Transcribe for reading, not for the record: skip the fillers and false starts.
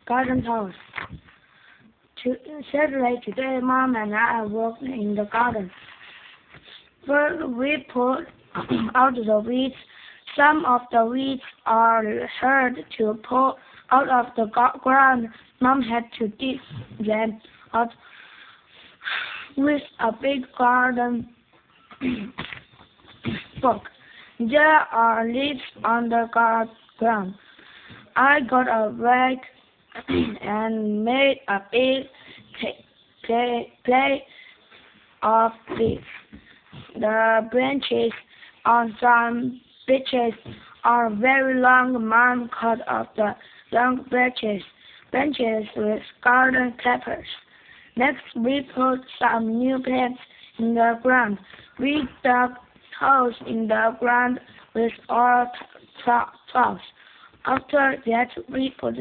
garden house. Saturday today, Mom and I are working in the garden. First, we pull out the weeds. Some of the weeds are hard to pull out of the ground. Mom had to dig them out with a big garden fork. There are leaves on the ground. I got a rag and made a big plate of leaves. The branches on some beaches are very long. Mom cut off the long branches with garden clippers. Next, we put some new plants in the ground. We dug holes in the ground with our tools. After that, we put